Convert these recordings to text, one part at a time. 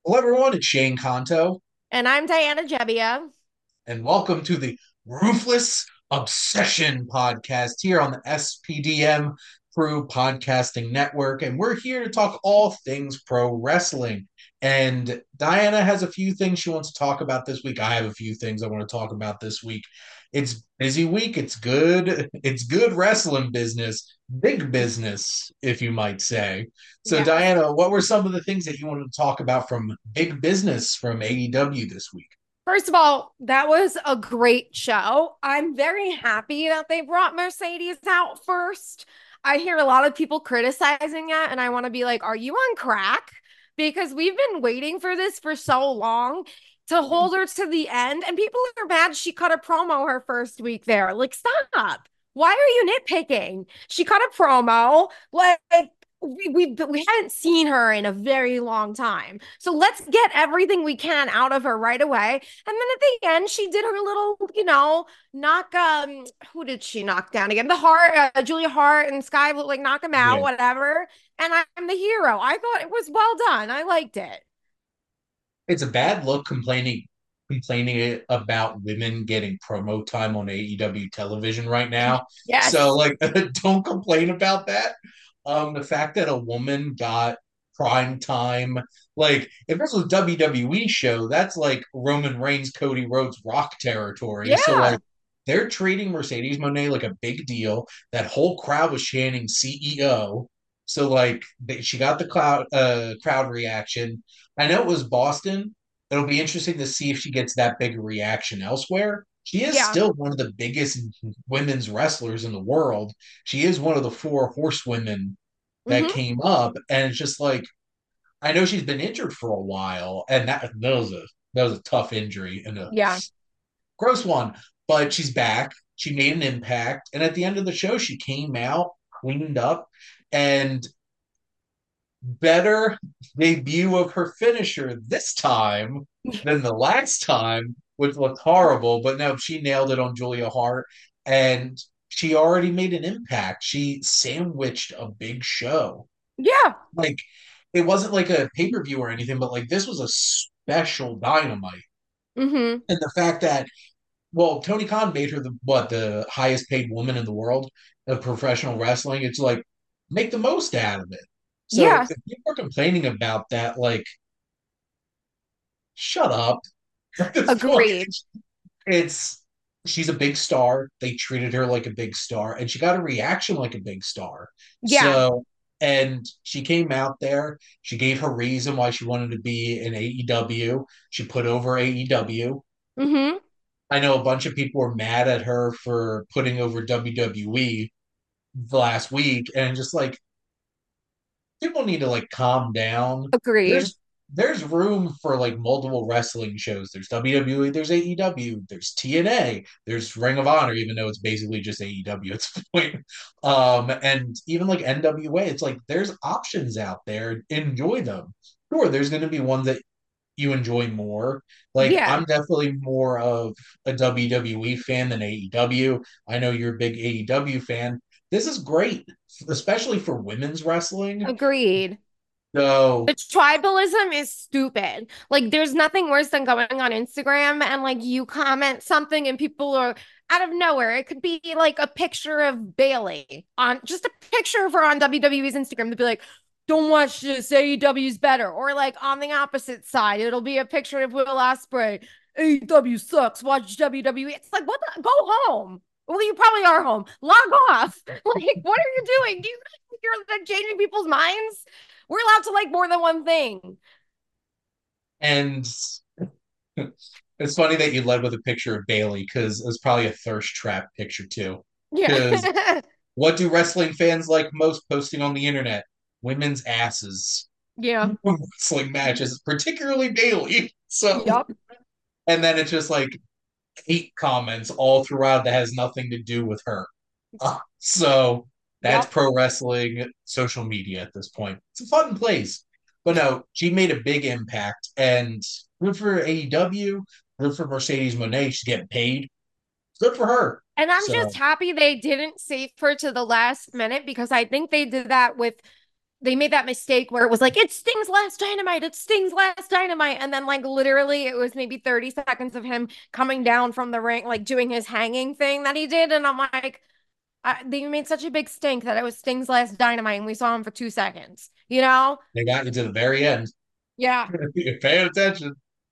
Hello, everyone. It's Shane Kanto, And I'm Diana Jebbia. and welcome to the Ruthless Obsession podcast here on the SPDM Crew Podcasting Network. And we're here to talk all things pro wrestling. And Diana has a few things she wants to talk about this week. I have a few things I want to talk about this week. It's busy week. It's good. It's good wrestling business, big business, if you might say. So, Yes. Diana, what were some of the things that you wanted to talk about from big business from AEW this week? First of all, that was a great show. I'm very happy that they brought Mercedes out first. I hear a lot of people criticizing it, and I want to be like, are you on crack? Because we've been waiting for this for so long to hold her to the end, and people are mad she cut a promo her first week there. Like, stop. Why are you nitpicking? She cut a promo. Like, we hadn't seen her in a very long time. So let's get everything we can out of her right away. And then at the end, she did her little, knock who did she knock down again? The Hart, Julia Hart and Sky like knock him out, Yeah. whatever. And I'm the hero. I thought it was well done. I liked it. It's a bad look complaining about women getting promo time on AEW television right now. So Yes. like don't complain about that. The fact that a woman got prime time, like if this was a WWE show, that's like Roman Reigns, Cody Rhodes, Rock territory. So Yeah. like they're treating Mercedes Moné like a big deal. That whole crowd was chanting CEO. So like she got the crowd reaction. I know it was Boston. It'll be interesting to see if she gets that big a reaction elsewhere. She is Yeah. still one of the biggest women's wrestlers in the world. She is one of the four horsewomen that Hmm. came up, and it's just like I know she's been injured for a while, and that was a tough injury and a Yeah. gross one. But she's back. She made an impact, and at the end of the show, she came out cleaned up, and better debut of her finisher this time than the last time, which looked horrible. But no, she nailed it on Julia Hart, and she already made an impact. She sandwiched a big show. Yeah. Like it wasn't like a pay per view or anything, but like this was a special dynamite. Hmm. And the fact that Tony Khan made her the highest paid woman in the world of professional wrestling. It's like make the most out of it. So Yeah. if people are complaining about that, like shut up at this point. Agreed. It's she's a big star. They treated her like a big star, and she got a reaction like a big star. Yeah. So, and she came out there. She gave her reason why she wanted to be in AEW. She put over AEW. Hmm. I know a bunch of people were mad at her for putting over WWE last week, and just like people need to like calm down. Agreed. There's room for like multiple wrestling shows. There's WWE, there's AEW, there's TNA, there's Ring of Honor, even though it's basically just AEW at this point. And even like NWA, it's like there's options out there. Enjoy them. Sure, there's going to be ones that you enjoy more. Like Yeah. I'm definitely more of a WWE fan than AEW. I know you're a big AEW fan. This is great, especially for women's wrestling. Agreed. So The tribalism is stupid. Like, there's nothing worse than going on Instagram and like you comment something and people are out of nowhere. It could be like a picture of Bailey on just a picture of her on WWE's Instagram to be like, don't watch this, AEW's better. Or like on the opposite side, it'll be a picture of Will Ospreay. AEW sucks. Watch WWE. It's like, what the? Go home. Well, you probably are home. Log off. Like, what are you doing? Do you think you're like changing people's minds? We're allowed to like more than one thing. and it's funny that you led with a picture of Bailey because it's probably a thirst trap picture too. Because Yeah. what do wrestling fans like most posting on the internet? Women's asses. Yeah. Wrestling matches, particularly Bailey. So Yup. and then it's just like hate comments all throughout that has nothing to do with her. So that's Yup. pro wrestling social media at this point. It's a fun place. But no, she made a big impact and good for AEW, good for Mercedes Monet. She's getting paid. Good for her. And I'm just So happy they didn't save her to the last minute because I think they did that with they made that mistake where it was like, it stings last dynamite, it stings last dynamite. And then, like, literally, it was maybe 30 seconds of him coming down from the ring, like doing his hanging thing that he did. And I'm like, they made such a big stink that it was Sting's last dynamite and we saw him for 2 seconds, you know? They got you to the very end. Yeah. You're paying attention.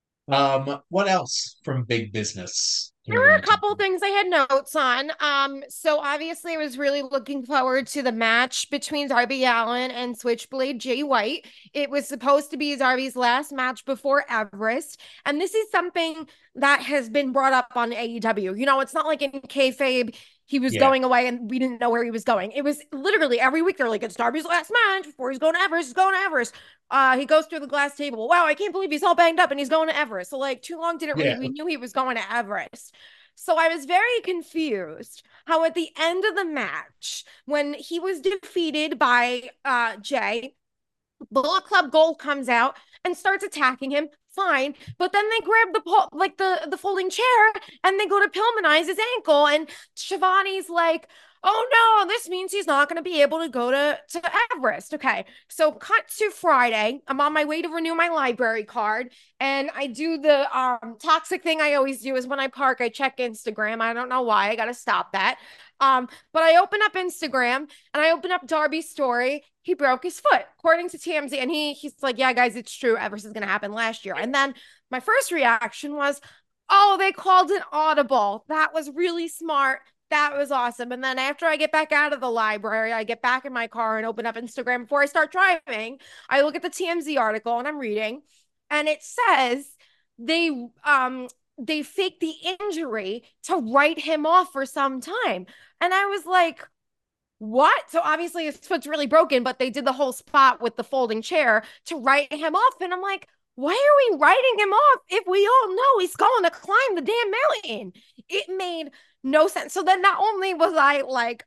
What else from big business do There we were a want to couple things I had notes on. So obviously I was really looking forward to the match between Darby Allin and Switchblade Jay White. It was supposed to be Darby's last match before Everest, and this is something that has been brought up on AEW. You know, it's not like in kayfabe he was Yeah, going away and we didn't know where he was going. It was literally every week they're like, it's Darby's last match before he's going to Everest. He's going to Everest. He goes through the glass table. Wow, I can't believe he's all banged up and he's going to Everest. So like too long didn't yeah, we knew he was going to Everest. So I was very confused how at the end of the match, when he was defeated by Jay, Bullet Club Gold comes out and starts attacking him. Fine, but then they grab the folding chair and they go to Pillmanize his ankle, and Shivani's like, "Oh no, this means he's not going to be able to go to Everest." Okay, so cut to Friday. I'm on my way to renew my library card, and I do the toxic thing I always do is when I park, I check Instagram. I don't know why. I got to stop that. But I open up Instagram and I open up Darby's story. He broke his foot, according to TMZ. And he's like, yeah, guys, it's true. Everest is going to happen last year. And then my first reaction was, oh, they called an audible. That was really smart. That was awesome. And then after I get back out of the library, I get back in my car and open up Instagram before I start driving. I look at the TMZ article and I'm reading, and it says they they faked the injury to write him off for some time. And I was like, what? So obviously his foot's really broken, but they did the whole spot with the folding chair to write him off. And I'm like, why are we writing him off if we all know he's going to climb the damn mountain? It made no sense. So then not only was I like,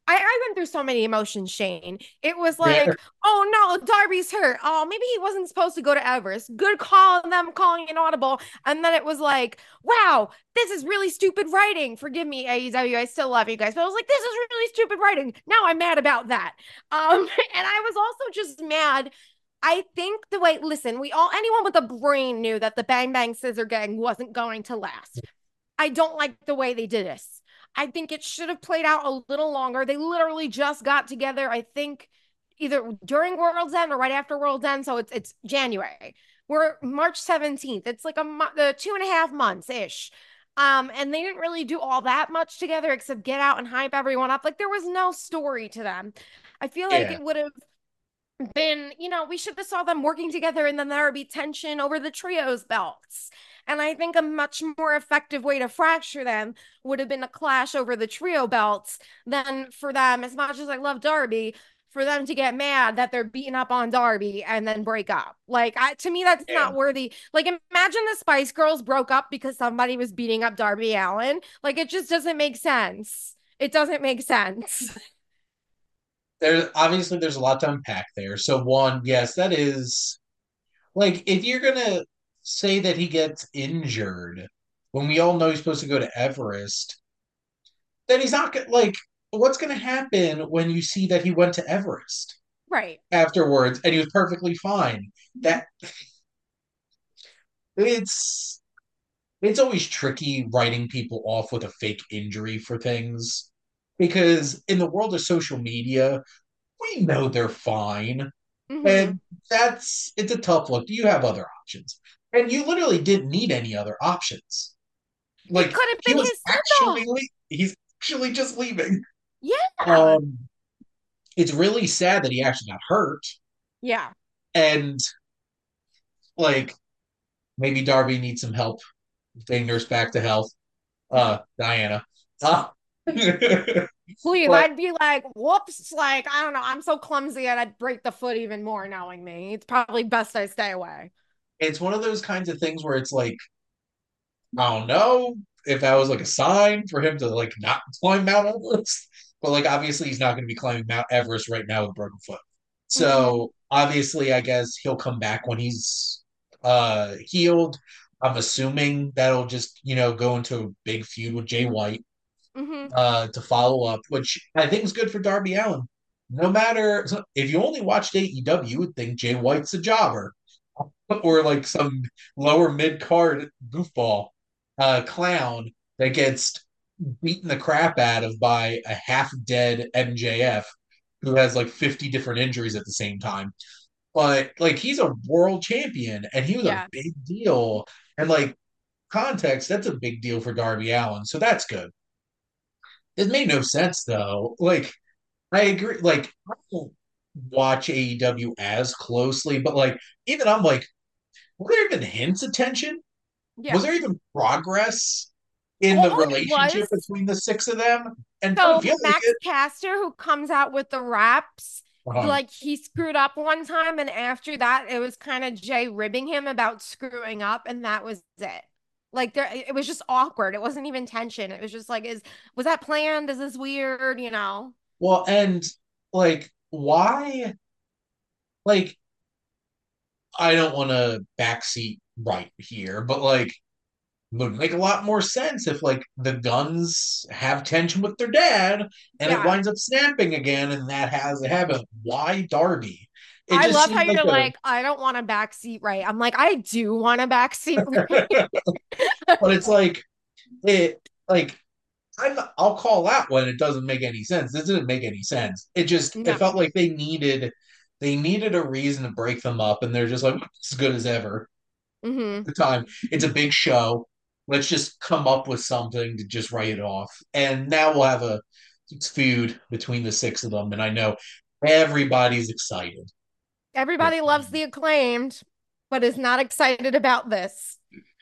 I went through so many emotions, Shane. It was yeah. like, oh no, Darby's hurt. Oh, maybe he wasn't supposed to go to Everest. Good call on them calling an audible. And then it was like, wow, this is really stupid writing. Forgive me, AEW. I still love you guys. But I was like, this is really stupid writing. Now I'm mad about that. And I was also just mad. I think the way, listen, anyone with a brain knew that the Bang Bang Scissor Gang wasn't going to last. I don't like the way they did this. I think it should have played out a little longer. They literally just got together, I think, either during World's End or right after World's End. So it's January. We're March 17th. It's like a 2.5 months ish. And they didn't really do all that much together except get out and hype everyone up. Like there was no story to them. I feel like Yeah. it would have been, we should have saw them working together and then there would be tension over the trios belts. And I think a much more effective way to fracture them would have been a clash over the trio belts than for them, as much as I love Darby, for them to get mad that they're beating up on Darby and then break up. Like, to me, that's Yeah. not worthy. Like, imagine the Spice Girls broke up because somebody was beating up Darby Allin. Like, it just doesn't make sense. It doesn't make sense. There's a lot to unpack there. So one, yes, that is like if you're gonna say that he gets injured when we all know he's supposed to go to Everest, then he's not gonna like what's gonna happen when you see that he went to Everest Right. afterwards and he was perfectly fine. That it's it's always tricky writing people off with a fake injury for things because in the world of social media, we know they're fine. Mm-hmm. And it's a tough look. You have other options. And you literally didn't need any other options. It Like could have he been was his send actually off. he's actually just leaving. Yeah. Um it's really sad that he actually got hurt. Yeah. And like maybe Darby needs some help getting nurse back to health. Diana. Uh, Please, but I'd be like, whoops, like, I don't know. I'm so clumsy and I'd break the foot even more knowing me. It's probably best I stay away. it's one of those kinds of things where it's like I don't know if that was like a sign for him to like not climb Mount Everest, but like obviously he's not going to be climbing Mount Everest right now with a broken foot. Mm-hmm. So obviously, I guess he'll come back when he's healed. I'm assuming that'll just go into a big feud with Jay White Mm-hmm. to follow up, which I think is good for Darby Allin. no matter if you only watched AEW, you would think Jay White's a jobber or like some lower mid card goofball clown that gets beaten the crap out of by a half dead MJF who has like 50 different injuries at the same time. But like he's a world champion and he was a Yeah. big deal. And like context, that's a big deal for Darby Allin. So that's good. It made no sense though. Like I agree. Like I don't watch AEW as closely, but like even I'm like, were there even hints of tension? Was Yeah. there even progress in the All it relationship was, between the six of them? And it doesn't so feel like Max it. Caster, who comes out with the raps, Uh-huh. like he screwed up one time, and after that, it was kind of Jay ribbing him about screwing up, and that was it. Like there, it was just awkward. It wasn't even tension. It was just like, was that planned? Is this weird? You know? Well, and like, why? Like, I don't want to backseat right here, but like, would make a lot more sense if like the Guns have tension with their dad and it Yeah. winds up snapping again, and that has a habit. Why Darby? It I just love how seemed like you're like, I don't want a backseat right. I'm like, I do want a backseat right. a, but it's like it like I'll call out when it doesn't make any sense. This didn't make any sense. It No. felt like they needed a reason to break them up, and they're just like as good as ever. Hmm. The time it's a big show. Let's just come up with something to just write it off, and now we'll have a feud between the six of them, and I know everybody's excited. Everybody loves the acclaimed, but is not excited about this.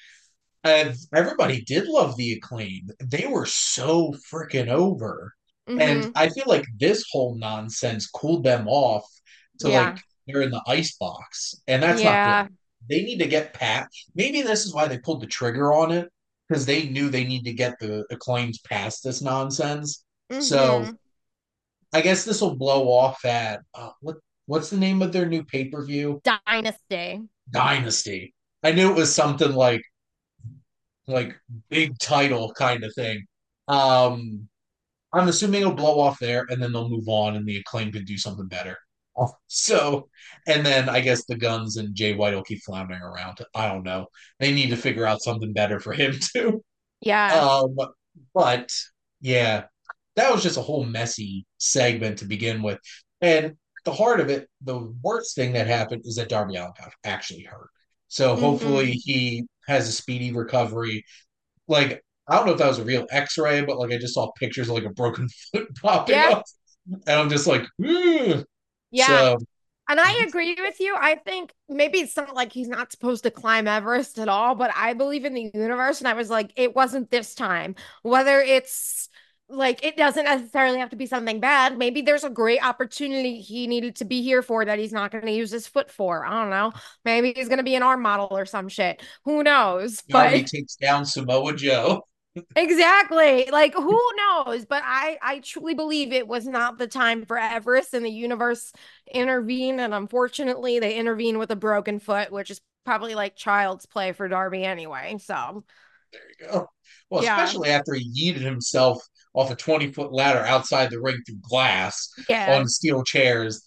Everybody did love the acclaim. They were so freaking over. And Hmm. I feel like this whole nonsense cooled them off to like Yeah. they're in the ice box. And that's not good. Yeah. They need to get pat. Maybe this is why they pulled the trigger on it, because they knew they need to get the acclaims past this nonsense. So Hmm. I guess this will blow off at what's the name of their new pay-per-view? Dynasty. Dynasty. I knew it was something like big title kind of thing. Um, I'm assuming it'll blow off there, and then they'll move on, and the acclaim could do something better. So, and then I guess the Guns and Jay White will keep floundering around. I don't know. They need to figure out something better for him too. Yeah. Um, but yeah, that was just a whole messy segment to begin with. And at the heart of it, the worst thing that happened is that Darby Allin got actually hurt. So hopefully Hmm. he has a speedy recovery. Like, I don't know if that was a real X-ray, but like I just saw pictures of like a broken foot popping Yeah. up, and I'm just like, "Ugh." Yeah. So And I agree with you. I think maybe it's not like he's not supposed to climb Everest at all, but I believe in the universe. And I was like, it wasn't this time. Whether it's like, it doesn't necessarily have to be something bad. Maybe there's a great opportunity he needed to be here for that he's not going to use his foot for. I don't know. Maybe he's going to be an arm model or some shit. Who knows? Darby But takes down Samoa Joe. exactly. Like who knows? But I truly believe it was not the time for Everest, and the universe intervened, and unfortunately they intervened with a broken foot, which is probably like child's play for Darby anyway. So, There you go. Well, yeah. especially after he yeeted himself off a 20-foot ladder outside the ring through glass Yeah. on steel chairs.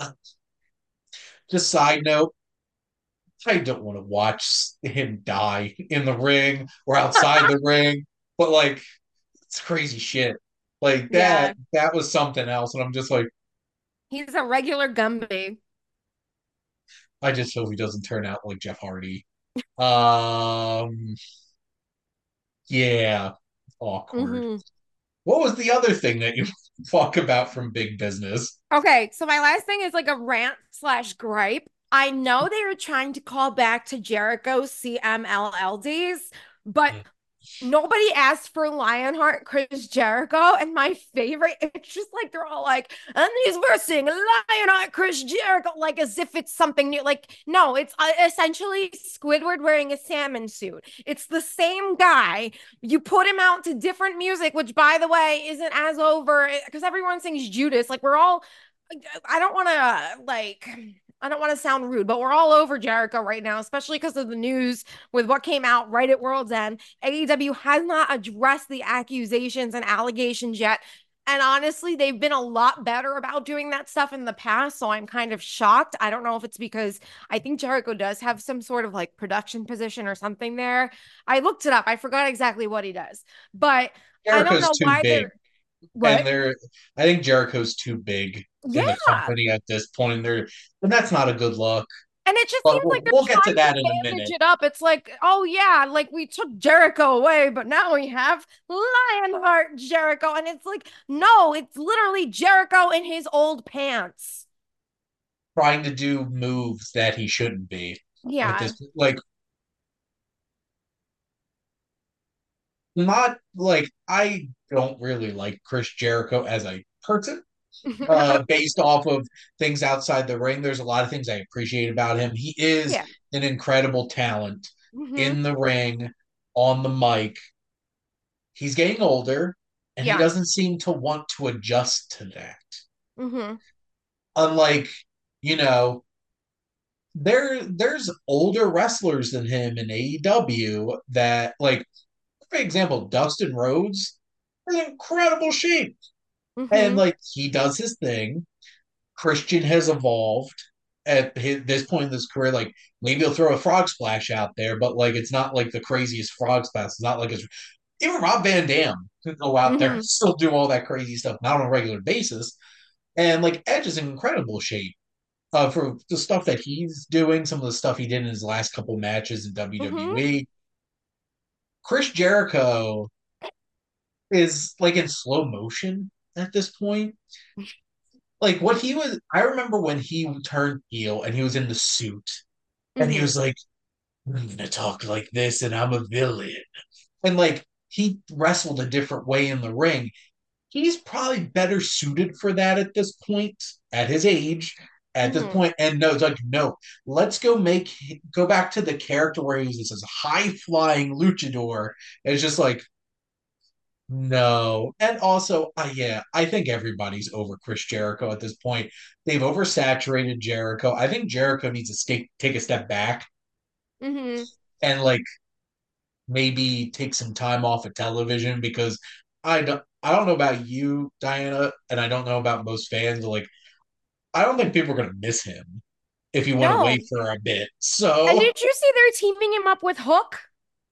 Just side note, I don't want to watch him die in the ring or outside the ring, but like it's crazy shit. Like Yeah. that was something else, and I'm just like, He's a regular Gumby. I just hope he doesn't turn out like Jeff Hardy. Um, yeah, awkward. Hmm. What was the other thing that you talk about from Big Business? Okay, so my last thing is like a rant slash gripe. I know they were trying to call back to Jericho's CMLL days, but nobody asked for Lionheart Chris Jericho. And my favorite, it's just like they're all like, and he's versing Lionheart Chris Jericho, like as if it's something new. Like, no, it's essentially Squidward wearing a salmon suit. It's the same guy. You put him out to different music, which by the way isn't as over because everyone sings Judas. Like, we're all, I don't want to like. I don't want to sound rude, but we're all over Jericho right now, especially because of the news with what came out right at World's End. AEW has not addressed the accusations and allegations yet. And honestly, they've been a lot better about doing that stuff in the past. So I'm kind of shocked. I don't know if it's because I think Jericho does have some sort of like production position or something there. I looked it up. I forgot exactly what he does, but I don't Jericho's know too why big, they're what? and I think Jericho's too big in the Yeah. company at this point, and that's not a good look. And it just But seems like we'll, they're we'll get to trying to that in a bandage minute. it up. It's like, oh yeah, like we took Jericho away, but now we have Lionheart Jericho. And it's like, no, it's literally Jericho in his old pants. Trying to do moves that he shouldn't be at Yeah. this, like, not like I don't really like Chris Jericho as a person. Based off of things outside the ring, there's a lot of things I appreciate about him. He is Yeah. an incredible talent Hmm. in the ring, on the mic. He's getting older, and he Yeah. doesn't seem to want to adjust to that. Hmm. Unlike, you know, there's older wrestlers than him in AEW that, like, for example, Dustin Rhodes is in incredible shape. And Hmm. like he does his thing. Christian has evolved at this point in his career. Like maybe he'll throw a frog splash out there, but like it's not like the craziest frog splash. It's not like it's even Rob Van Dam can go out there and Hmm. still do all that crazy stuff, not on a regular basis. And like Edge is in incredible shape for the stuff that he's doing, some of the stuff he did in his last couple matches in Hmm. WWE. Chris Jericho is like in slow motion at this point. Like what he was, I remember when he turned heel and he was in the suit and he Hmm. was like, I'm gonna talk like this and I'm a villain. And like he wrestled a different way in the ring. He's probably better suited for that at this point, at his age, at this Hmm. point. And no, it's like, no, let's go back to the character where he was this high flying luchador. It's just like, no. And also, yeah, I think everybody's over Chris Jericho at this point. They've oversaturated Jericho. I think Jericho needs to take a step back Hmm. and like maybe take some time off of television because I don't know about you, Diana, and I don't know about most fans, but like I don't think people are gonna miss him if he went away No. for a bit. And So did you see they're teaming him up with Hook?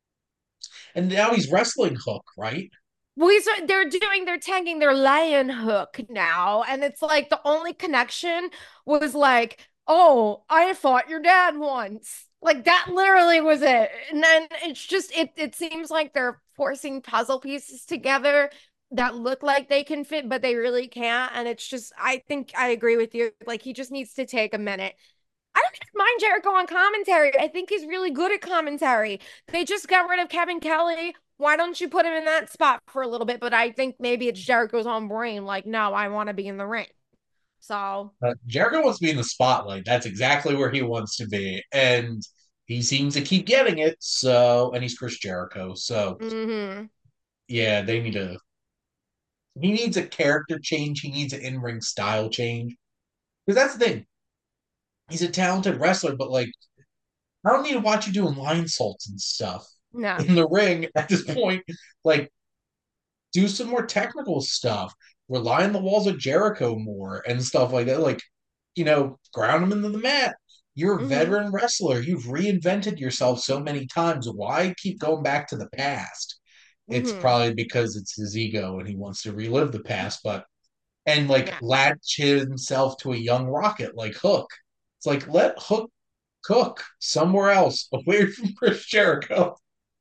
and now he's wrestling Hook, right? Well, they're tagging their lion hook now, and it's like the only connection was like, oh, I fought your dad once. Like that literally was it. And then it's just it seems like they're forcing puzzle pieces together that look like they can fit, but they really can't. And it's just I think I agree with you. Like he just needs to take a minute. I don't even mind Jericho on commentary. I think he's really good at commentary. They just got rid of Kevin Kelly. Why don't you put him in that spot for a little bit? But I think maybe it's Jericho's own brain. Like, no, I want to be in the ring. So, Jericho wants to be in the spotlight. That's exactly where he wants to be, and he seems to keep getting it. So, and he's Chris Jericho. So, hmm. yeah, they need to. He needs a character change. He needs an in-ring style change. Because that's the thing. He's a talented wrestler, but like I don't need to watch you doing line salts and stuff No. in the ring at this point. Like, do some more technical stuff. Rely on the walls of Jericho more and stuff like that. Like, ground him into the mat. You're a Hmm. veteran wrestler. You've reinvented yourself so many times. Why keep going back to the past? It's Hmm. probably because it's his ego and he wants to relive the past, but and like Yeah. latch himself to a young rocket like Hook. It's like let Hook cook somewhere else away from Chris Jericho.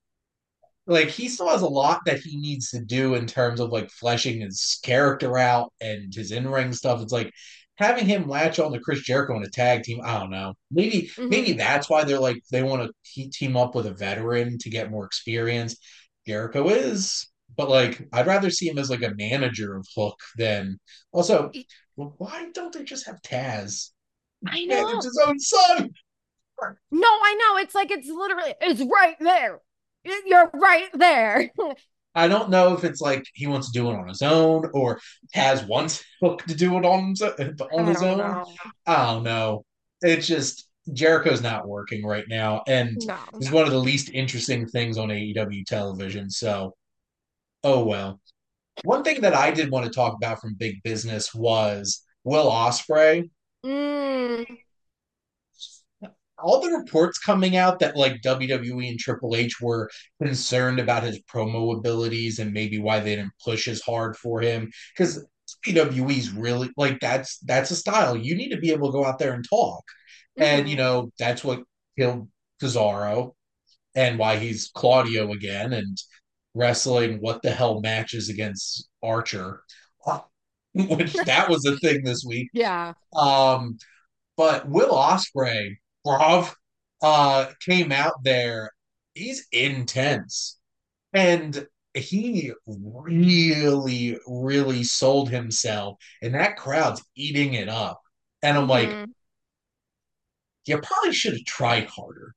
Like he still has a lot that he needs to do in terms of like fleshing his character out and his in-ring stuff. It's like having him latch on to Chris Jericho in a tag team. I don't know. Maybe Hmm. that's why they're like they want to team up with a veteran to get more experience. Jericho is, but like I'd rather see him as like a manager of Hook than also. Well, why don't they just have Taz I manage know. his own son? No, I know. It's like it's literally it's right there. You're right there. I don't know if it's like he wants to do it on his own or has wants Hook to do it on I his don't own. know. I don't know. It's just Jericho's not working right now, and No. is one of the least interesting things on AEW television. So, oh well. One thing that I did want to talk about from Big Business was Will Ospreay. Mm, All the reports coming out that like WWE and Triple H were concerned about his promo abilities and maybe why they didn't push as hard for him because WWE's really like that's a style. You need to be able to go out there and talk. And mhm. that's what killed Cesaro and why he's Claudio again and wrestling what the hell matches against Archer. Which that was a thing this week. Yeah. Um but Will Ospreay, Brav, came out there. He's intense, and he really, really sold himself, and that crowd's eating it up. And I'm like, Mhm. you probably should have tried harder.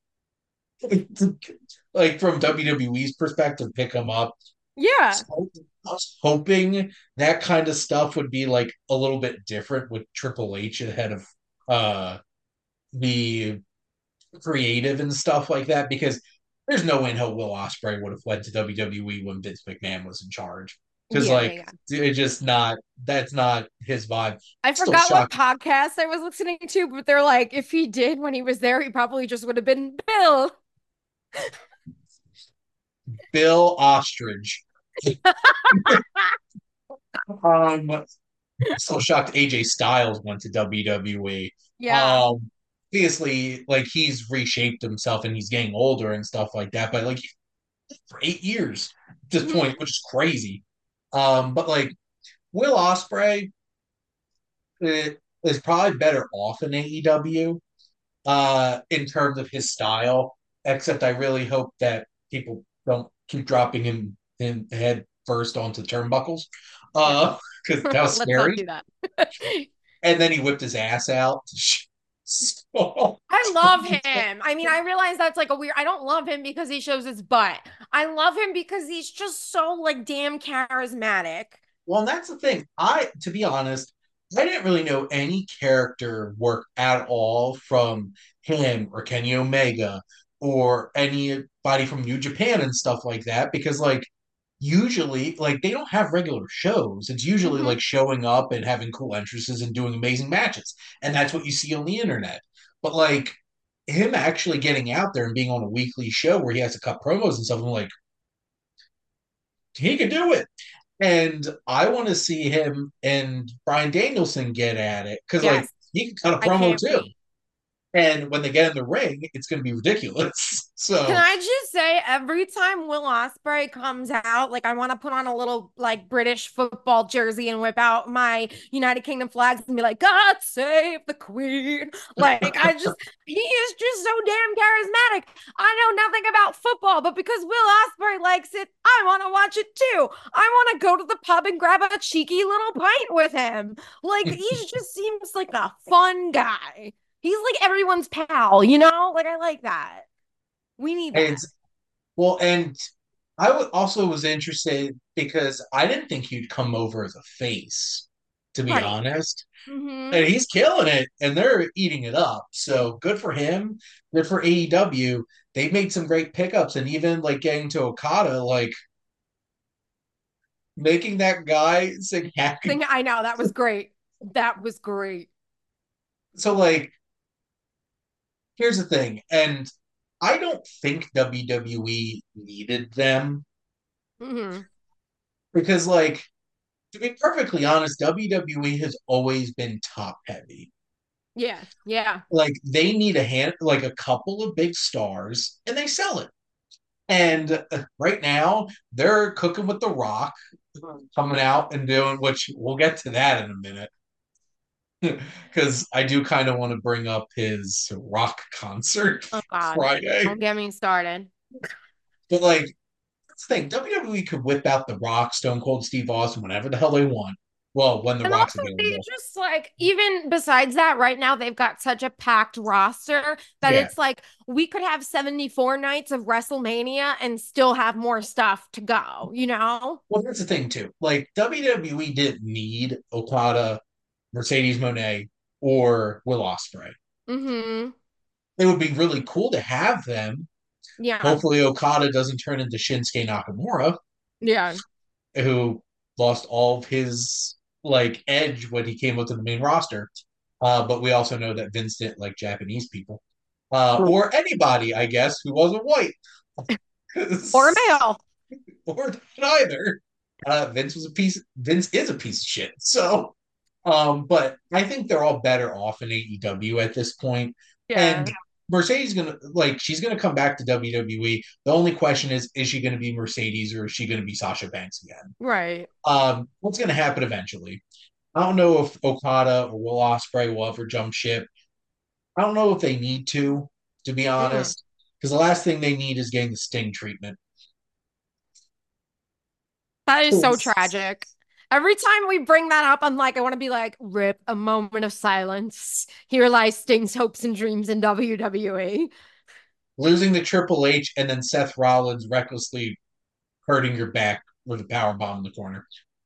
Like from WWE's perspective, pick him up. Yeah. So I was hoping that kind of stuff would be like a little bit different with Triple H ahead of the creative and stuff like that because there's no way in hell Will Ospreay would have went to WWE when Vince McMahon was in charge. Because Yeah, like yeah, yeah. it just not that's not his vibe. I Still forgot what shocked. podcast I was listening to, but they're like, if he did when he was there, he probably just would have been Bill. Bill Ostrich. Um, Still shocked AJ Styles went to WWE. Yeah. Um, Obviously, like he's reshaped himself and he's getting older and stuff like that. But like for 8 years at this Mhm. point, which is crazy. But like Will Ospreay, is probably better off in AEW in terms of his style. Except I really hope that people don't keep dropping him in head first onto turnbuckles, Yeah. because that was Let's not scary. do that. And then he whipped his ass out. So, I love him. I mean, I realize that's like a weird, I don't love him because he shows his butt. I love him because he's just so like damn charismatic. well, that's the thing. To be honest, I didn't really know any character work at all from him or Kenny Omega or anybody from New Japan and stuff like that because, like, usually, like, they don't have regular shows. It's usually Hmm. like showing up and having cool entrances and doing amazing matches. And that's what you see on the internet. But, like, him actually getting out there and being on a weekly show where he has to cut promos and stuff, I'm like, he can do it. And I want to see him and Brian Danielson get at it because, like, Yes, he can cut a I promo can't too. wait. And when they get in the ring, it's going to be ridiculous. Can So, I just say every time Will Ospreay comes out, like I want to put on a little like British football jersey and whip out my United Kingdom flags and be like, God save the Queen. Like he is just so damn charismatic. I know nothing about football, but because Will Ospreay likes it, I want to watch it too. I want to go to the pub and grab a cheeky little pint with him. Like he just seems like a fun guy. He's like everyone's pal, you know? Like I like that. We need and that. and also was interested because I didn't think he'd come over as a face, to be Right. honest. Mm-hmm. And he's killing it, and they're eating it up. So good for him. Good for AEW. They made some great pickups, and even like getting to Okada, like making that guy sing happy. I know that was great. That was great. So like, here's the thing, and I don't think WWE needed them Mm-hmm. because, like, to be perfectly honest, WWE has always been top heavy. Yeah. Yeah. Like they need like a couple of big stars, and they sell it. And right now, they're cooking with The Rock coming out and doing, which we'll get to that in a minute. Because I do kind of want to bring up his rock concert Oh God. Friday. Don't get me started. But like, that's the thing, WWE could whip out The Rock, Stone Cold Steve Austin, whenever the hell they want. Well, when The And Rock's also, they available. just like, even besides that, right now they've got such a packed roster that Yeah. it's like we could have 74 nights of WrestleMania and still have more stuff to go, you know? Well, that's the thing too. Like WWE didn't need Okada, Mercedes Monet, or Will Ospreay. Mm-hmm. It would be really cool to have them. Yeah. Hopefully, Okada doesn't turn into Shinsuke Nakamura, Yeah. who lost all of his like edge when he came up to the main roster. But we also know that Vince didn't like Japanese people, or anybody, I guess, who wasn't white, Or male. or neither. Vince is a piece of shit. So, but I think they're all better off in AEW at this point. Yeah. And Mercedes gonna she's gonna come back to WWE. The only question is she gonna be Mercedes or is she gonna be Sasha Banks again? Right. What's gonna happen eventually? I don't know if Okada or Will Ospreay will ever jump ship. I don't know if they need to be Mm. honest, because the last thing they need is getting the Sting treatment. That is so tragic. Every time we bring that up, I'm like, I want to be like, rip a moment of silence. Here lies Sting's hopes and dreams in WWE. Losing to Triple H and then Seth Rollins recklessly hurting your back with a power bomb in the corner.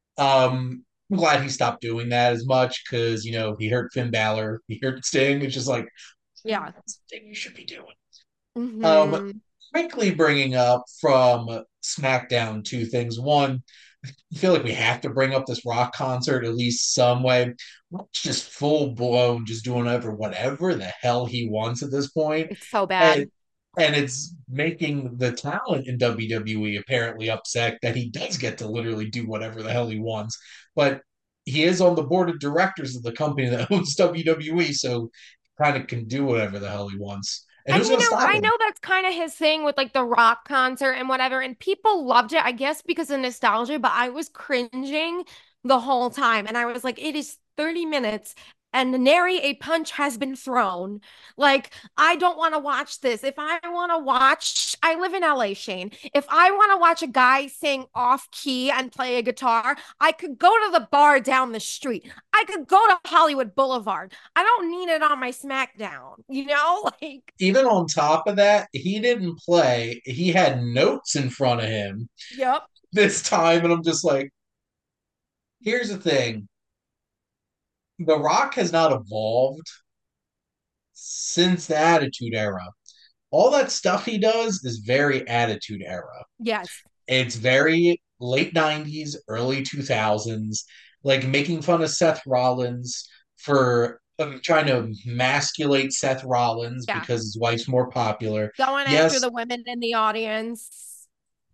I'm glad he stopped doing that as much because he hurt Finn Balor, he hurt Sting. It's just like Yeah. that's the thing you should be doing. Um, Hmm. Quickly bringing up from SmackDown two things. One, I feel like we have to bring up this rock concert at least some way. It's just full blown, just doing whatever the hell he wants at this point. It's so And bad. and it's making the talent in WWE apparently upset that he does get to literally do whatever the hell he wants. But he is on the board of directors of the company that owns WWE, so kind of can do whatever the hell he wants. And And who's going to stop I him? know that's kind of his thing with like the rock concert and whatever, and people loved it, I guess, because of nostalgia, but I was cringing the whole time. And I was like, it is 30 minutes and nary a punch has been thrown. Like, I don't want to watch this. If I want to watch, I live in LA, Shane. If I want to watch a guy sing off key and play a guitar, I could go to the bar down the street. I could go to Hollywood Boulevard. I don't need it on my SmackDown, you know? Like, Even on top of that, he didn't play. He had notes in front of him yep. this time, and I'm just like, here's the thing: The Rock has not evolved since the Attitude Era. All that stuff he does is very Attitude Era. Yes. It's very late 90s, early 2000s, like making fun of Seth Rollins for trying to emasculate Seth Rollins Yeah. because his wife's more popular. Going after Yes, the women in the audience.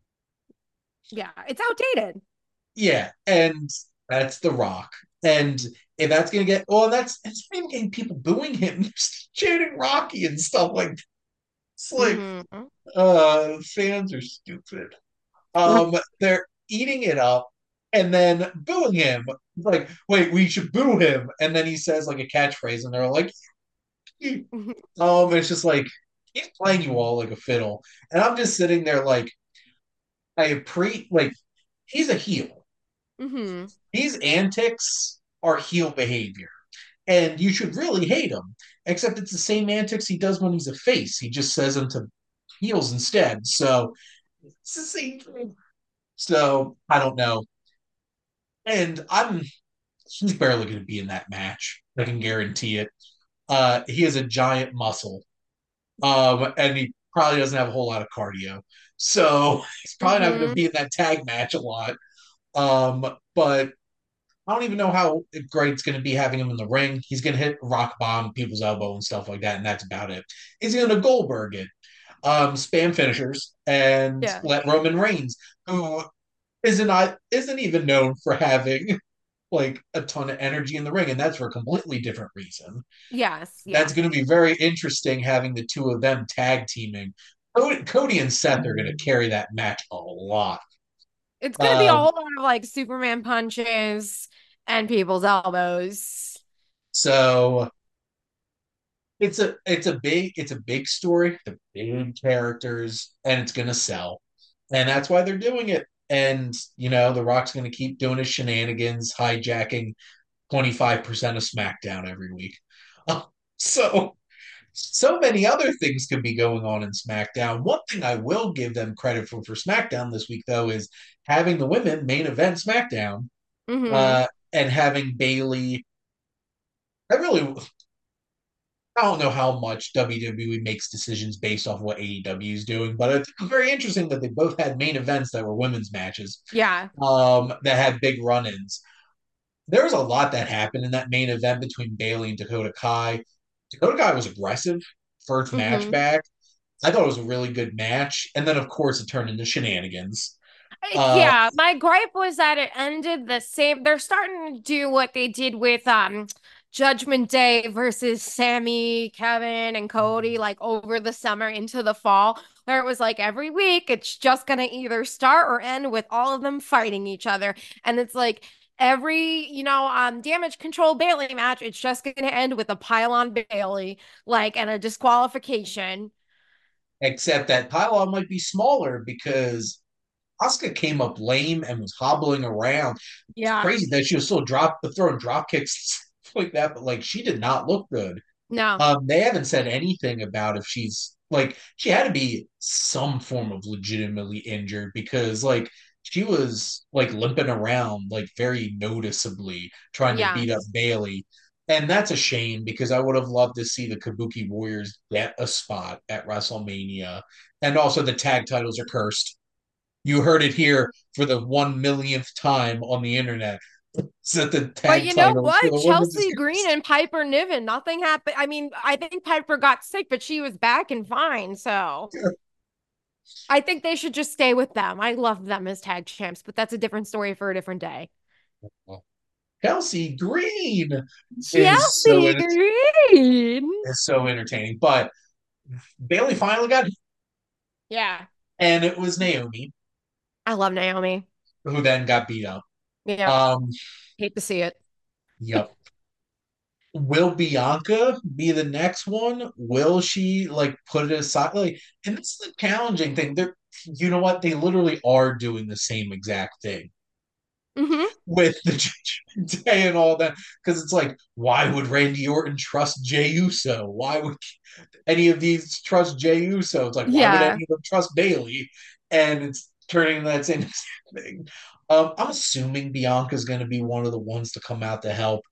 Yeah. It's outdated. yeah, and that's The Rock. And if that's gonna get well, that's not even getting people booing him, just chanting Rocky and stuff like that. It's like Hmm. fans are stupid. They're eating it up and then booing him. Like, wait, we should boo him. And then he says like a catchphrase, and they're like, it's just like he's playing you all like a fiddle. And I'm just sitting there like, he's a heel. Hmm. These antics are heel behavior. And you should really hate him. Except it's the same antics he does when he's a face. He just says them to heels instead. So it's the same thing. So I don't know. And he's barely going to be in that match. I can guarantee it. He has a giant muscle, and he probably doesn't have a whole lot of cardio, so he's probably not going to Hmm. be in that tag match a lot. But I don't even know how great it's going to be having him in the ring. He's going to hit rock bomb people's elbow and stuff like that, and that's about it. He's going to Goldberg it, spam finishers, and Yeah. let Roman Reigns, who isn't even known for having like a ton of energy in the ring, and that's for a completely different reason. Yes. That's Yeah. going to be very interesting having the two of them tag teaming. Cody and Seth are going to carry that match a lot. It's going to be a Um, whole lot of like Superman punches and people's elbows. so it's a big story, the big characters, and it's going to sell, and that's why they're doing it. And The Rock's going to keep doing his shenanigans, hijacking 25% of SmackDown every week. Uh, so so many other things could be going on in SmackDown. One thing I will give them credit for SmackDown this week, though, is having the women main event SmackDown, Hmm. and having Bayley. I really, I don't know how much WWE makes decisions based off what AEW is doing, but it's very interesting that they both had main events that were women's matches, Yeah. that had big run-ins. There was a lot that happened in that main event between Bayley and Dakota Kai. Dakota Kai was aggressive first match Mm-hmm. back. I thought it was a really good match, and then of course it turned into shenanigans. Uh, Yeah, my gripe was that it ended the same. They're starting to do what they did with Judgment Day versus Sammy, Kevin, and Cody, like over the summer into the fall, where it was like every week it's just gonna either start or end with all of them fighting each other. And it's like every, damage control Bailey match, it's just gonna end with a pile on Bailey, like and a disqualification. except that pylon might be smaller because Asuka came up lame and was hobbling around. It's Yeah. crazy that she was still throwing drop kicks like that, but like she did not look good. No. They haven't said anything about if she's like she had to be some form of legitimately injured because like she was like limping around like very noticeably trying to Yeah. beat up Bailey. And that's a shame because I would have loved to see the Kabuki Warriors get a spot at WrestleMania. And also the tag titles are cursed. You heard it here for the 1 millionth time on the internet. Set the But tag you know titles for what? the women's Chelsea Green cursed. and Piper Niven, nothing happened. I mean, I think Piper got sick, but she was back and fine. So I think they should just stay with them. I love them as tag champs, but that's a different story for a different day. Kelsey Green is so Chelsea Green. is so entertaining. But Bailey finally got, Yeah. and it was Naomi I love Naomi. who then got beat up. Yep. Um, Hate to see it. yep. Will Bianca be the next one? Will she like put it aside? Like, and this is the challenging thing. They're, you know what? They literally are doing the same exact thing Hmm. with the Judgment Day and all that. Because it's like, why would Randy Orton trust Jey Uso? Why would any of these trust Jey Uso? It's like, why would Yeah. any of them trust Bailey? And it's turning into that same thing. I'm assuming Bianca's going to be one of the ones to come out to help.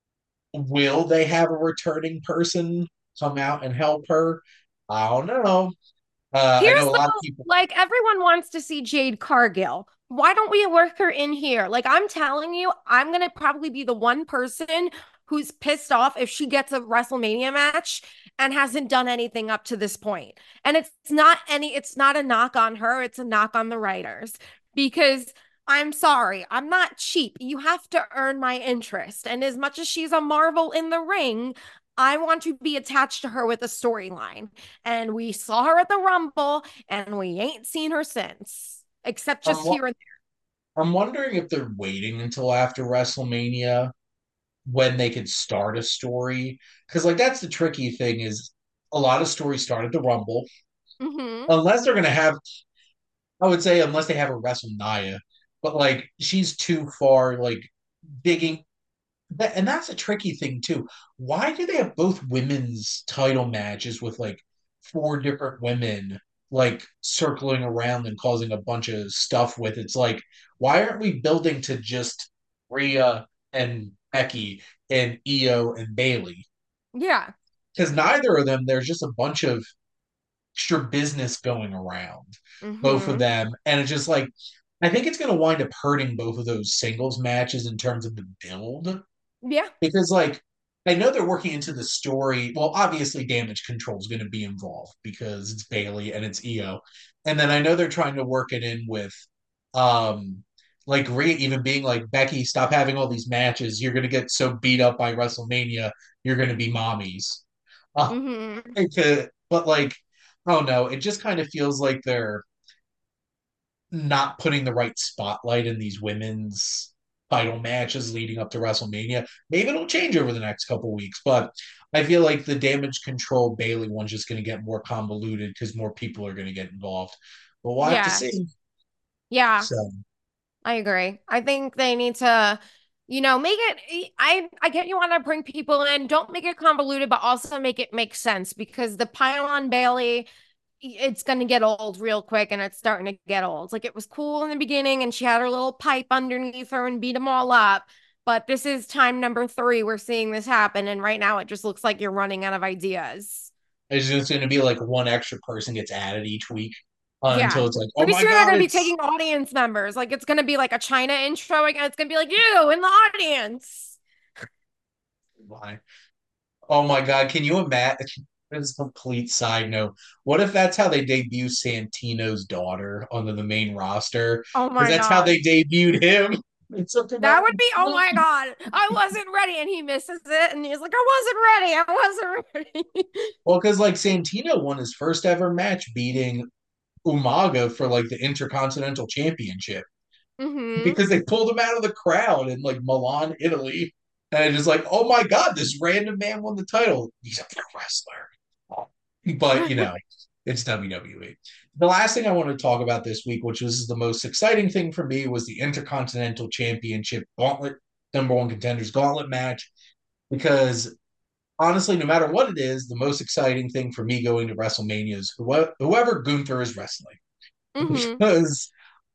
Will they have a returning person come out and help her? I don't know. I Here's know a the lot of people. like everyone wants to see Jade Cargill. Why don't we work her in here? Like I'm telling you, I'm gonna probably be the one person who's pissed off if she gets a WrestleMania match and hasn't done anything up to this point. And it's not a knock on her, it's a knock on the writers. Because I'm sorry, I'm not cheap. You have to earn my interest. And as much as she's a marvel in the ring, I want to be attached to her with a storyline. And we saw her at the Rumble, and we ain't seen her since, except I'm, just here and I'm wondering if they're waiting until after WrestleMania when they could start a story. Because, like, that's the tricky thing is a lot of stories start at the Rumble. there. Hmm. Unless they're going to have, I would say, unless they have a Wrestle Nia. But, like, she's too far, like, digging. And that's a tricky thing, too. Why do they have both women's title matches with, like, four different women, like, circling around and causing a bunch of stuff with? It's like, why aren't we building to just Rhea and Becky and Io and Bailey? Yeah. Because neither of them, there's just a bunch of extra business going around, both of Hmm. them. And it's just like, I think it's going to wind up hurting both of those singles matches in terms of the build. Yeah. Because, like, I know they're working into the story. Well, obviously, damage control is going to be involved because it's Bailey and it's Io. And then I know they're trying to work it in with, um, like Rhea even being like, Becky, stop having all these matches. You're going to get so beat up by WrestleMania. You're going to be mommies. Uh, Hmm. but like, I don't know. It just kind of feels like they're not putting the right spotlight in these women's title matches leading up to WrestleMania. Maybe it'll change over the next couple weeks, but I feel like the damage control Bailey one's just going to get more convoluted because more people are going to get involved. But we'll have to Yeah. see. Yeah. So, I agree. I think they need to, make it. I get you want to bring people in. Don't make it convoluted, but also make it make sense because the pylon Bailey, it's going to get old real quick and it's starting to get old. Like it was cool in the beginning and she had her little pipe underneath her and beat them all up. But this is time number three. We're seeing this happen. And right now it just looks like you're running out of ideas. It's just going to be like one extra person gets added each week Yeah. until it's like, oh Pretty my soon they're God, going to be it's taking audience members. Like it's going to be like a China intro again. It's going to be like you in the audience. why. Oh my God, can you imagine? This is a complete side note. What if that's how they debut Santino's daughter onto the main roster? Oh Because my that's how God. they debuted him. It's something That about would be, oh my God, I wasn't ready. And he misses it. And he's like, I wasn't ready. I wasn't ready. well, because like Santino won his first ever match beating Umaga for like the Intercontinental Championship hmm because they pulled him out of the crowd in like Milan, Italy. And it's like, oh my God, this random man won the title. He's a pro wrestler. But, it's WWE. The last thing I want to talk about this week, which was the most exciting thing for me, was the Intercontinental Championship Gauntlet, number one contenders gauntlet match. Because honestly, no matter what it is, the most exciting thing for me going to WrestleMania is whoever Gunther is wrestling. hmm Because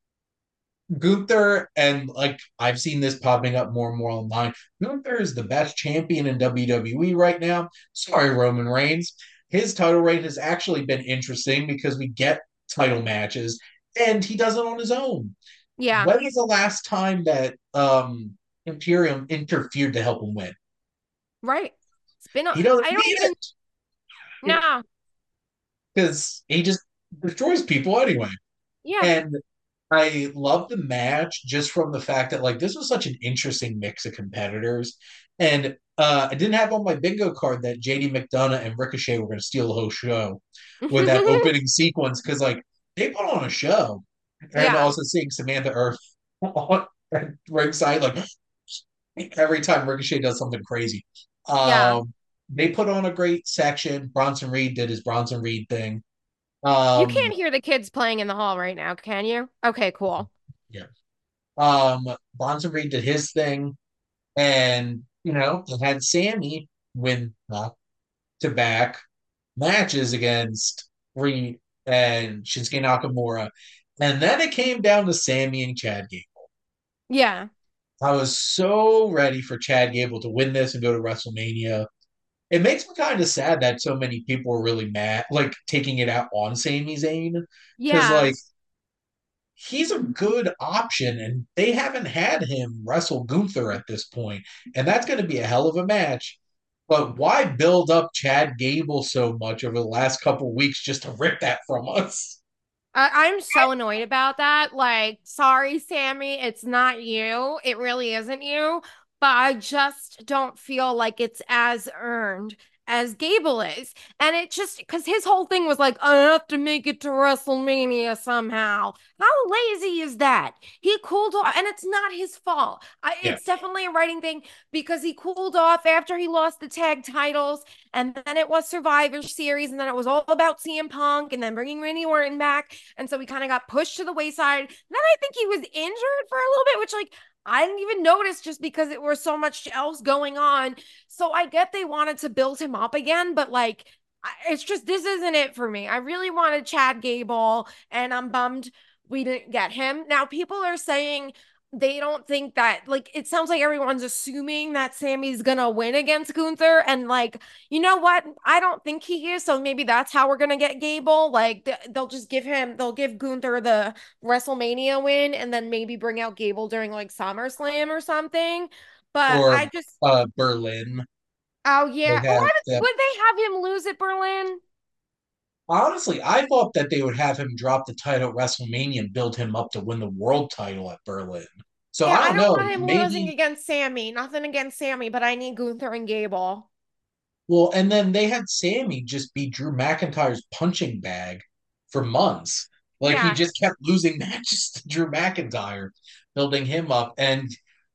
Gunther, and like I've seen this popping up more and more online, Gunther is the best champion in WWE right now. Sorry, Roman Reigns. His title reign has actually been interesting because we get title matches and he does it on his own. Yeah, When was the last time that Imperium interfered to help him win? right. It's been, He doesn't I don't need even, it no. because he just destroys people anyway. Yeah. And I love the match just from the fact that like this was such an interesting mix of competitors. And I didn't have on my bingo card that JD McDonough and Ricochet were going to steal the whole show with that opening sequence because like they put on a show. And Yeah. also seeing Samantha Earth on ringside, like every time Ricochet does something crazy. Yeah. They put on a great section. Bronson Reed did his Bronson Reed thing. You Um, can't hear the kids playing in the hall right now, can you? Okay, cool. yeah. Bronson Reed did his thing, and they had Sammy win to back matches against Reed and Shinsuke Nakamura, and then it came down to Sammy and Chad Gable. Yeah. I was so ready for Chad Gable to win this and go to WrestleMania. It makes me kind of sad that so many people are really mad, like taking it out on Sami Zayn, because Yeah. like he's a good option, and they haven't had him wrestle Gunther at this point, and that's going to be a hell of a match. But why build up Chad Gable so much over the last couple weeks just to rip that from us? I'm so annoyed about that. Like, sorry, Sammy, it's not you. It really isn't you. But I just don't feel like it's as earned as Gable is. And it just, because his whole thing was like, I have to make it to WrestleMania somehow. How lazy is that? He cooled off, and it's not his fault. Yeah. It's definitely a writing thing because he cooled off after he lost the tag titles. And then it was Survivor Series. And then it was all about CM Punk and then bringing Randy Orton back. And so he kind of got pushed to the wayside. Then I think he was injured for a little bit, which like I didn't even notice just because there was so much else going on. So I get they wanted to build him up again, but like it's just this isn't it for me. I really wanted Chad Gable, and I'm bummed we didn't get him. Now people are saying they don't think that like it sounds like everyone's assuming that Sammy's gonna win against Gunther, and like you know what? I don't think he is. So maybe that's how we're gonna get Gable. Like they'll just they'll give Gunther the WrestleMania win, and then maybe bring out Gable during like SummerSlam or something. But Or I just, Berlin. oh They yeah, have would they have him lose at Berlin? honestly, I thought that they would have him drop the title at WrestleMania and build him up to win the world title at Berlin. So Yeah, I I don't don't know. want him losing Maybe. against Sammy. Nothing against Sammy, but I need Gunther and Gable. Well, and then they had Sammy just be Drew McIntyre's punching bag for months. Like he Yeah, just kept losing matches to Drew McIntyre, building him up. And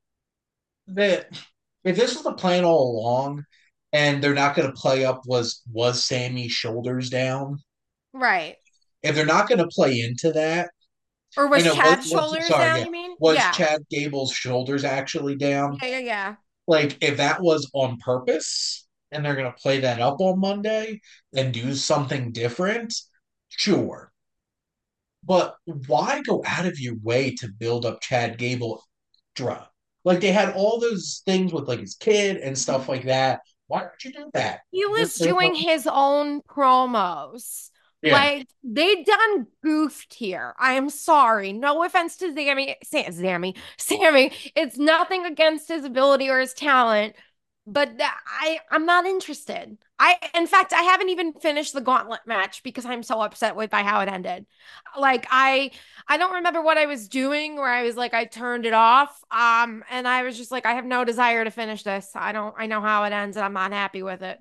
that if this was the plan all along, and they're not going to play up was Sammy's shoulders down. right. If they're not going to play into that, Or I was know Chad's was shoulders sorry, down, yeah, you mean? was Yeah. Chad Gable's shoulders actually down? Yeah, yeah, yeah. Like if that was on purpose and they're going to play that up on Monday and do something different, sure. But why go out of your way to build up Chad Gable? Like they had all those things with like his kid and stuff like that. Why don't you do that? He was doing his own promos. Yeah. Like they done goofed here. I am sorry. No offense to Sammy. It's nothing against his ability or his talent, but I'm not interested. In fact, I haven't even finished the gauntlet match because I'm so upset with by how it ended. Like I don't remember what I was doing where I was like I turned it off. And I was just like I have no desire to finish this. I know how it ends and I'm not happy with it.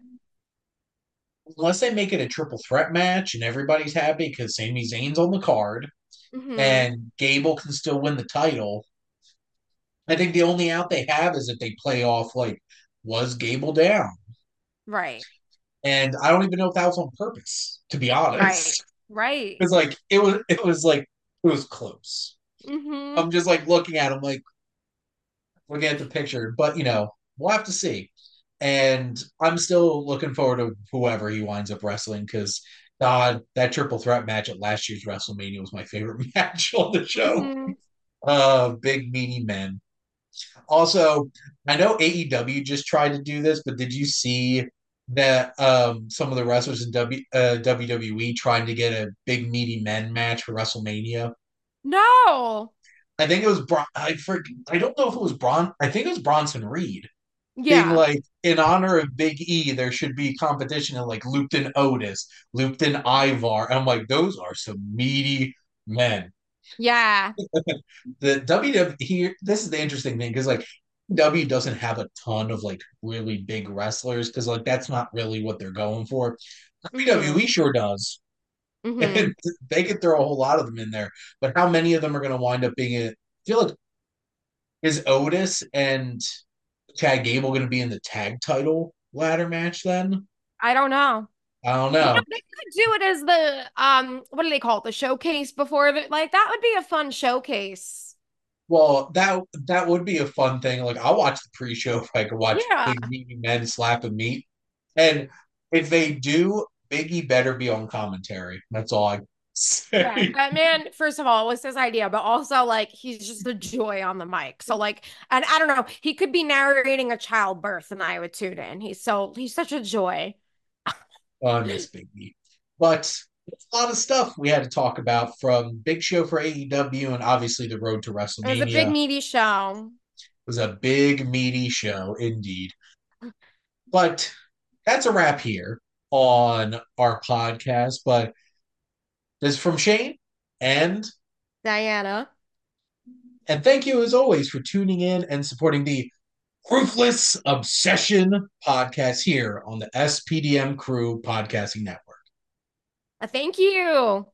Unless they make it a triple threat match and everybody's happy because Sami Zayn's on the card Hmm. and Gable can still win the title. I think the only out they have is that they play off like, was Gable down? Right. And I don't even know if that was on purpose, to be Right. honest. Right. Because like it was close. Hmm. I'm just like looking at him like looking at the picture, but we'll have to see. And I'm still looking forward to whoever he winds up wrestling because God, that triple threat match at last year's WrestleMania was my favorite match on the show. Hmm. Big meaty men. Also, I know AEW just tried to do this, but did you see that some of the wrestlers in WWE trying to get a big meaty men match for WrestleMania? No. I think it was I don't know if it was I think it was Bronson Reed being Yeah. like, in honor of Big E, there should be competition in like Lupton Otis, Lupton Ivar. And I'm like, those are some meaty men. Yeah. The WWE here, this is the interesting thing because like W doesn't have a ton of like really big wrestlers because like that's not really what they're going for. Hmm. WWE sure does. Hmm. And they could throw a whole lot of them in there. But how many of them are going to wind up being I feel like is Otis and Chad Gable going to be in the tag title ladder match then? I don't know. I don't You know, know. they could do it as the what do they call it? The showcase before the like that would be a fun showcase. Well, that would be a fun thing. Like I'll watch the pre-show if I could watch Yeah. big meaty men slap and meet. And if they do, Biggie better be on commentary. That's all I Yeah, say. that man, first of all, was his idea, but also like he's just a joy on the mic. So like, and I don't know, he could be narrating a childbirth and I would tune in. He's such a joy. I miss Biggie. But it's a lot of stuff we had to talk about from Big Show for AEW and obviously the road to It was a big WrestleMania. meaty show. It was a big meaty show indeed. But that's a wrap here on our podcast. But this is from Shane and Diana. thank you as always for tuning in and supporting the Ruthless Obsession podcast here on the SPDM Crew Podcasting Network. Thank you.